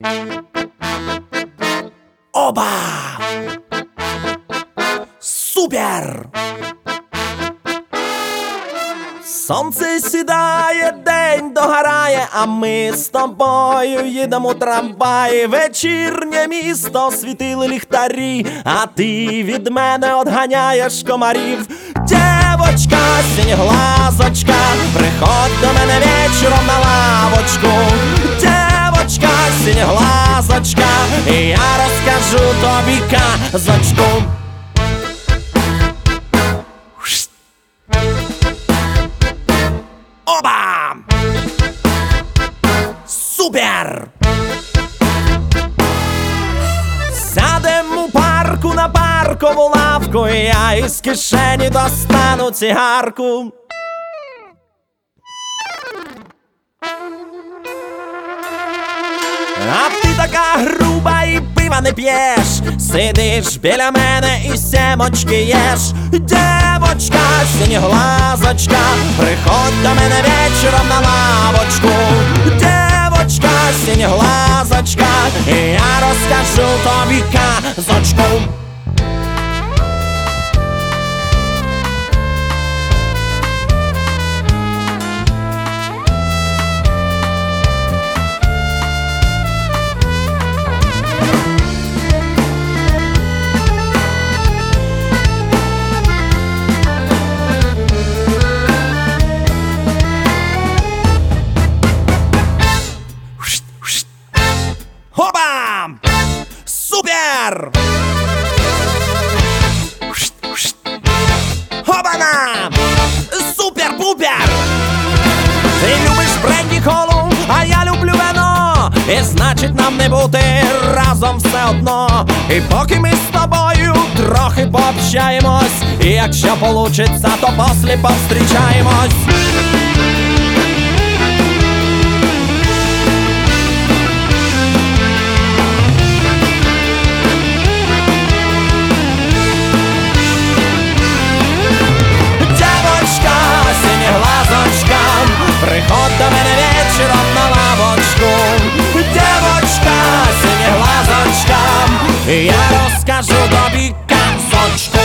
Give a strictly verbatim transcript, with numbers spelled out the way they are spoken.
Оба! Супер! Сонце сідає, день догорає, а ми з тобою їдемо у трамваї. Вечірнє місто, світили ліхтарі, а ти від мене одганяєш комарів. Дівочка, синьоглазочка, приходь до мене вечором на лавочку. Дівочка, синьоглазочка, і я розкажу тобі казочку. Оба! Супер! Сядем у парку на паркову лавку, і я із кишені достану цигарку. А ти така груба і пива не п'єш, сидиш біля мене і семочки їш. Дівочка, синьоглазочка, приходь до мене вечором на лавочку. Дівочка, синьоглазочка, і я розкажу тобі казочку. Оба! Супер! Обана! Супер-пупер! Ти любиш бренді колу, а я люблю вино, і значить нам не бути разом все одно. І поки ми з тобою трохи пообщаємось, і якщо получиться, то послі повстрічаємось. Приходь до мене вечором на лавочку. Дівочка, синьоглазочка, я розкажу тобі казочку.